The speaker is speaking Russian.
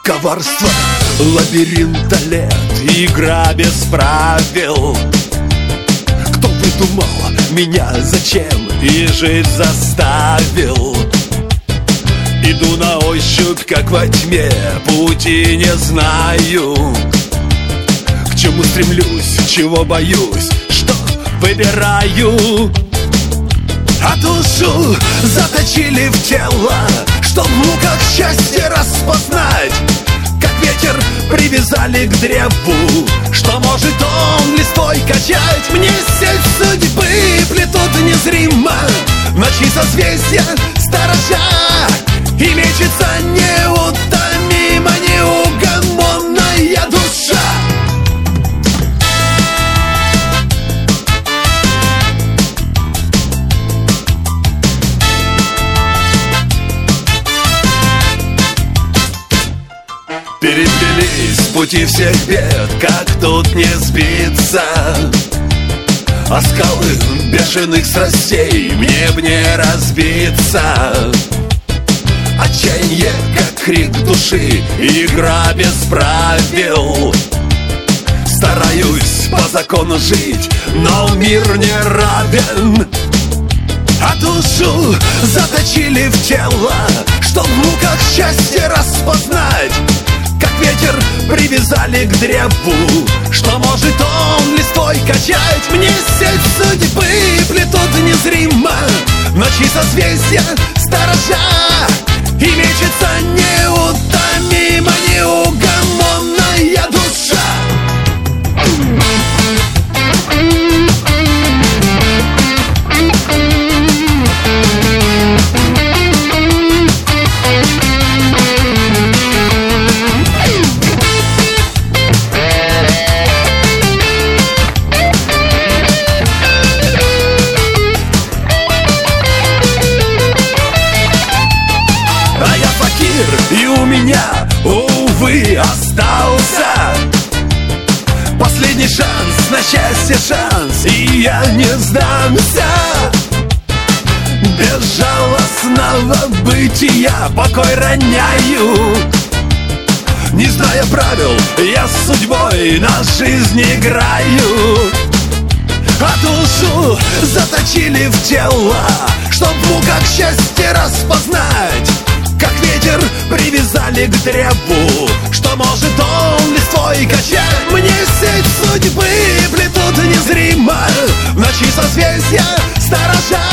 коварство, лабиринта лет, игра без правил. Кто придумал меня, зачем и жить заставил? Иду на ощупь, как во тьме, пути не знаю. К чему стремлюсь, чего боюсь, что выбираю. А душу заточили в тело, чтоб в муках счастье распознать. Как ветер привязали к древу, что может он листвой качать. Мне сеть судьбы плетут незримо, ночи созвездия сторожа, и мечется неутомимо неугомонная душа. Переплелись пути всех бед, как тут не сбиться? А скалы бешеных страстей мне б не разбиться. Отчаяние, как крик души, игра без правил. Стараюсь по закону жить, но мир не равен. А душу заточили в тело, чтоб в муках счастье распознать. Как ветер привязали к древу, что может он листвой качать. Мне сеть судьбы плетут незримо, ночи созвездия сторожа, и мечется неутомимо неугомонная душа. И у меня, увы, остался последний шанс на счастье, шанс, и я не сдамся. Безжалостного бытия покой роняю. Не зная правил, я с судьбой на жизнь играю. А душу заточили в тело, чтоб в муках счастье распознать. Как ветер привязали к древу, что может он листвой качать. Мне сеть судьбы плетут незримо, в ночи созвездия сторожа,